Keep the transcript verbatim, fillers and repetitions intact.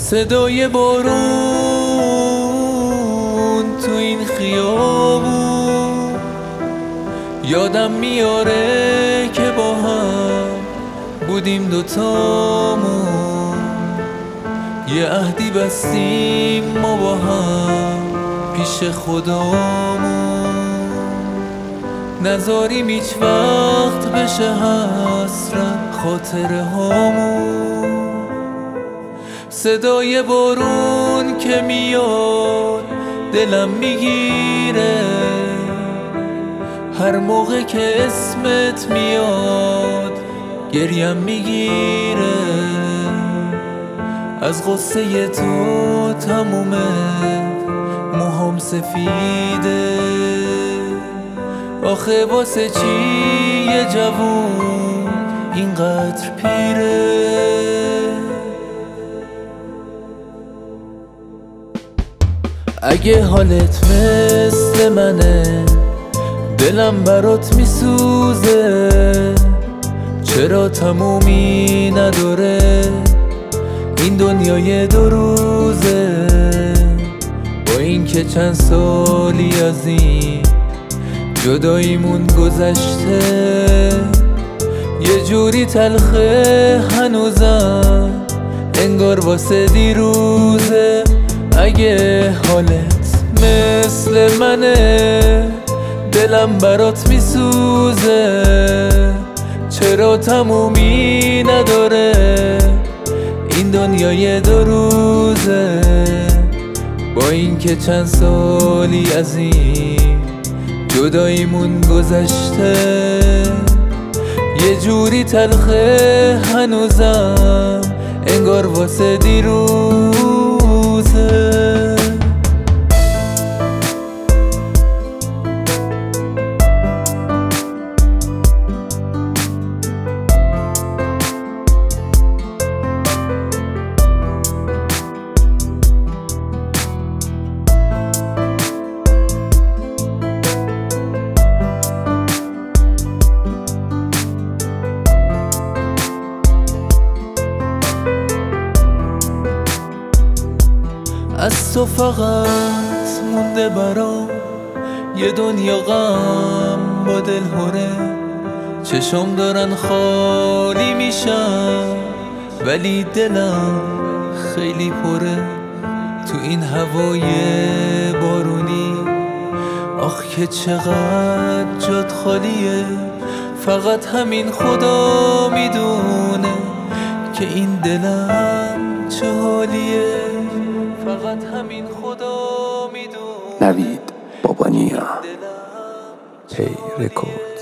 صدای بارون تو این خیابون یادم میاره که با هم بودیم دوتامون، یه عهدی بستیم ما با هم پیش خدامون، نذاریم هیچ وقت بشه حسرت خاطره هامون. صدای بارون که میاد دلم میگیره، هر موقع که اسمت میاد گریم میگیره، از غصه تو تموم موهام سفیده. آخه واسه چی یه جوون اینقدر پیره؟ اگه حالت مثل منه دلم برات میسوزه، چرا تمومی نداره این دنیای دو روزه؟ با این که چند سالی از این جداییمون گذشته، یه جوری تلخه هنوزم انگار واسه دیروزه. اگه حالت مثل منه دلم برات میسوزه، چرا تمومی نداره این دنیای دو روزه؟ با این که چند سالی از این جداییمون گذشته، یه جوری تلخه هنوزم انگار واسه دیروزه. از تو فقط مونده برام یه دنیا غم با دل هره، چشم دارن خالی میشن ولی دلم خیلی پره. تو این هوای بارونی آخ که چقدر جات خالیه، فقط همین خدا میدونه که این دلم چه حالیه، فقط همین خدا میدونه. نوید بابانیا هی رکورد.